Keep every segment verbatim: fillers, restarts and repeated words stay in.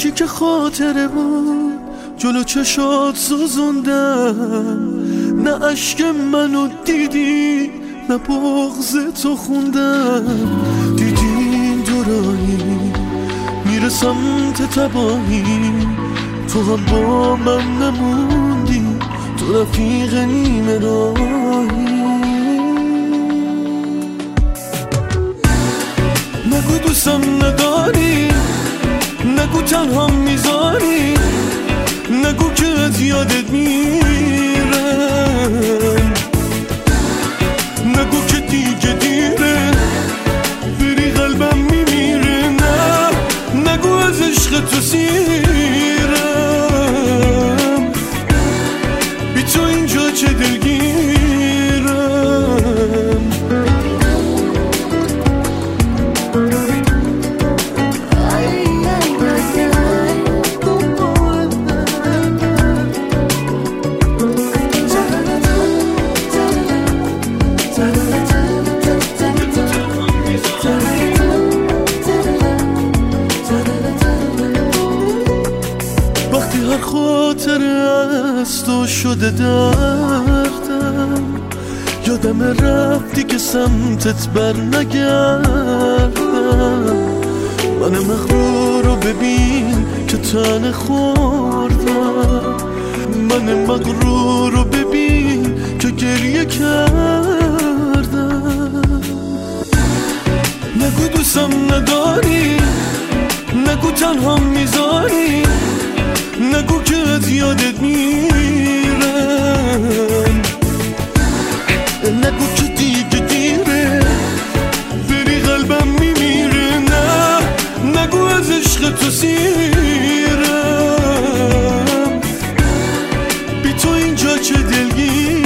چی که خاطره بود جلو چشات سوزوندم، نه عشق منو دیدی نه بغض تو خوندم. دیدی این دورانی میره سمت تباهی، تو هم با من نموندی، تو رفیق نیمه راهی. نگو دوستم نداری، نگو تنها میذاری، نگو که از یادت میرم، نگو که دیگه دیره بری قلبم میمیره، نه نگو از عشق تو سیرم، بی تو اینجا چه دلگیرم. هر خاطر از تو شده دردم، یادم رفتی که سمتت بر نگردم. من مغرور رو ببین که تن خوردم، من مغرور رو ببین که گریه کردم. نگو دوستم نداری، نگو تنها میذاری، نگو که از یادت میرم، نگو که دیگه دیره بری قلبم میمیره، نه نگو از عشق تو سیرم، بی تو اینجا چه دلگیرم.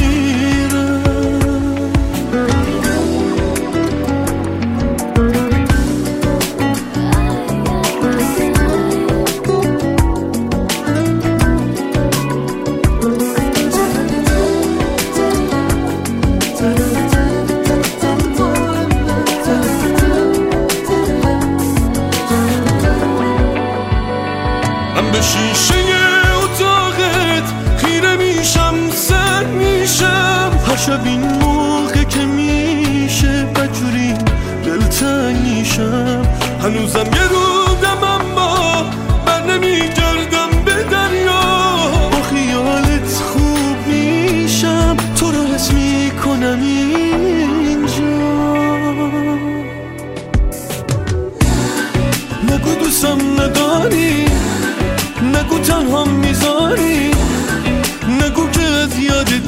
من به شیشه اتاقت خیره میشم، سر میشم هر شب این موقع که میشه بدجوری دلتنگ میشم. هنوزم یه رودم اما بر نمیگردم به دریا، با خیالت خوب میشم، تو رو حس میکنم اینجا. نگو دوستم نداری، نگو تنها میذاری، نگو که از یادت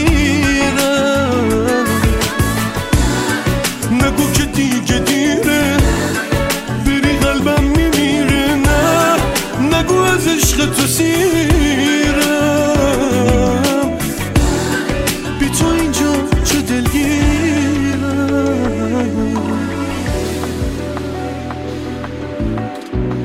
میرم، نگو که دیگه دیره بری قلبم میمیره، نه نگو از عشق تو سیرم، بی تو اینجا چه دلگیرم.